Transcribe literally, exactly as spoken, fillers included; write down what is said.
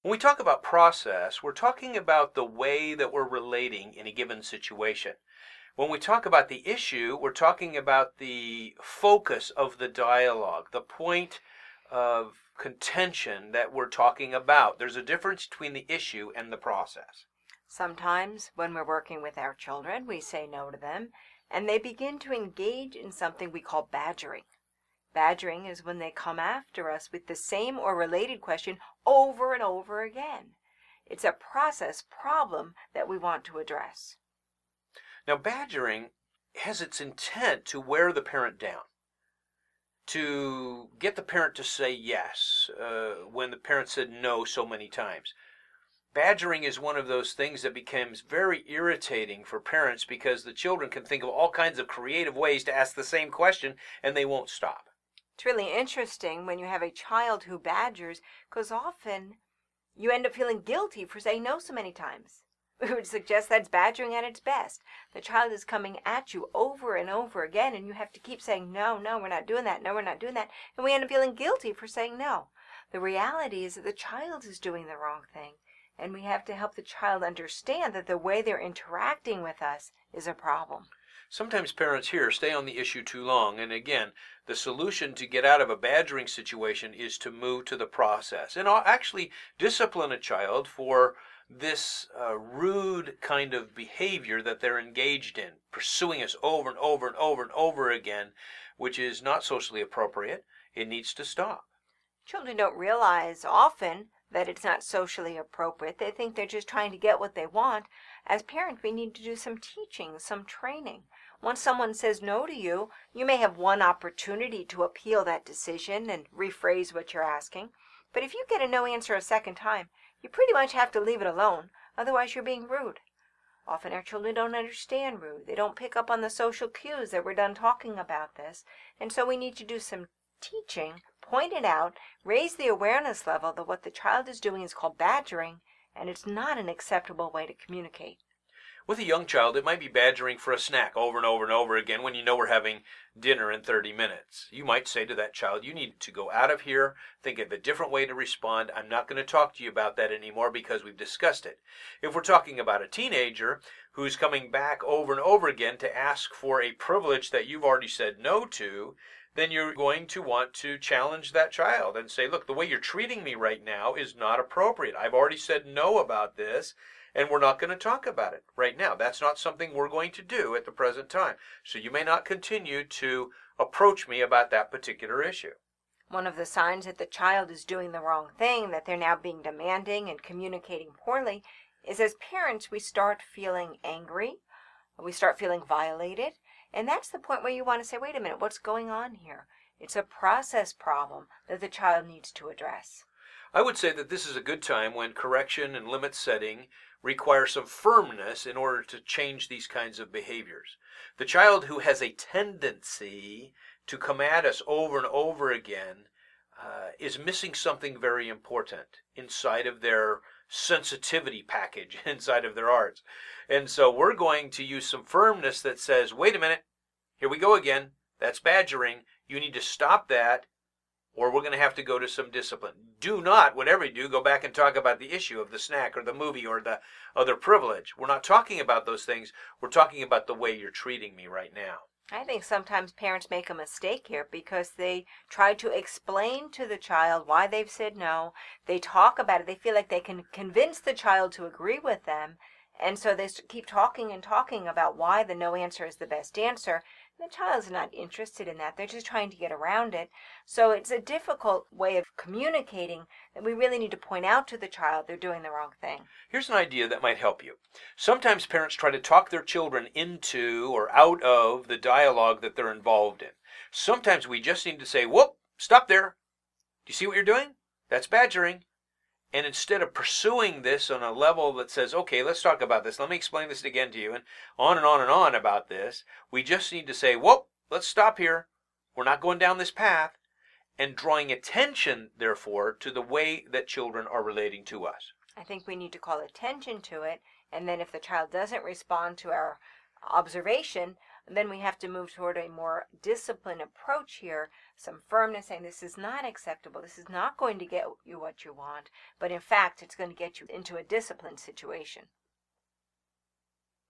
When we talk about process, we're talking about the way that we're relating in a given situation. When we talk about the issue, we're talking about the focus of the dialogue, the point of contention that we're talking about. There's a difference between the issue and the process. Sometimes when we're working with our children, we say no to them, and they begin to engage in something we call badgering. Badgering is when they come after us with the same or related question over and over again. It's a process problem that we want to address. Now, badgering has its intent to wear the parent down, to get the parent to say yes uh, when the parent said no so many times. Badgering is one of those things that becomes very irritating for parents because the children can think of all kinds of creative ways to ask the same question and they won't stop. It's really interesting when you have a child who badgers, because often you end up feeling guilty for saying no so many times. We would suggest that's badgering at its best. The child is coming at you over and over again, and you have to keep saying, no, no, we're not doing that, no, we're not doing that, and we end up feeling guilty for saying no. The reality is that the child is doing the wrong thing, and we have to help the child understand that the way they're interacting with us is a problem. Sometimes parents here stay on the issue too long, and again, the solution to get out of a badgering situation is to move to the process and actually discipline a child for this uh, rude kind of behavior that they're engaged in, pursuing us over and over and over and over again, which is not socially appropriate. It needs to stop. Children don't realize often that it's not socially appropriate. They think they're just trying to get what they want. As parents, we need to do some teaching, some training. Once someone says no to you, you may have one opportunity to appeal that decision and rephrase what you're asking. But if you get a no answer a second time, you pretty much have to leave it alone. Otherwise, you're being rude. Often our children don't understand rude. They don't pick up on the social cues that we're done talking about this. And so we need to do some teaching, point it out, raise the awareness level that what the child is doing is called badgering, and it's not an acceptable way to communicate. With a young child, it might be badgering for a snack over and over and over again when you know we're having dinner in thirty minutes. You might say to that child, you need to go out of here, think of a different way to respond. I'm not going to talk to you about that anymore because we've discussed it. If we're talking about a teenager who's coming back over and over again to ask for a privilege that you've already said no to, then you're going to want to challenge that child and say, look, the way you're treating me right now is not appropriate. I've already said no about this, and we're not going to talk about it right now. That's not something we're going to do at the present time. So you may not continue to approach me about that particular issue. One of the signs that the child is doing the wrong thing, that they're now being demanding and communicating poorly, is as parents we start feeling angry, we start feeling violated, and that's the point where you want to say, wait a minute, what's going on here? It's a process problem that the child needs to address. I would say that this is a good time when correction and limit setting require some firmness in order to change these kinds of behaviors. The child who has a tendency to come at us over and over again uh, is missing something very important inside of their sensitivity package, inside of their arts. And so we're going to use some firmness that says, wait a minute, here we go again. That's badgering. You need to stop that, or we're going to have to go to some discipline. Do not, whatever you do, go back and talk about the issue of the snack or the movie or the other privilege. We're not talking about those things. We're talking about the way you're treating me right now. I think sometimes parents make a mistake here because they try to explain to the child why they've said no. They talk about it. They feel like they can convince the child to agree with them. And so they keep talking and talking about why the no answer is the best answer. The child's not interested in that. They're just trying to get around it. So it's a difficult way of communicating that we really need to point out to the child they're doing the wrong thing. Here's an idea that might help you. Sometimes parents try to talk their children into or out of the dialogue that they're involved in. Sometimes we just need to say, whoop, stop there. Do you see what you're doing? That's badgering. And instead of pursuing this on a level that says, okay, let's talk about this, let me explain this again to you, and on and on and on about this, we just need to say, whoop, let's stop here. We're not going down this path, and drawing attention, therefore, to the way that children are relating to us. I think we need to call attention to it, and then if the child doesn't respond to our observation, And then we have to move toward a more disciplined approach here, some firmness, saying this is not acceptable, this is not going to get you what you want, but in fact it's going to get you into a disciplined situation.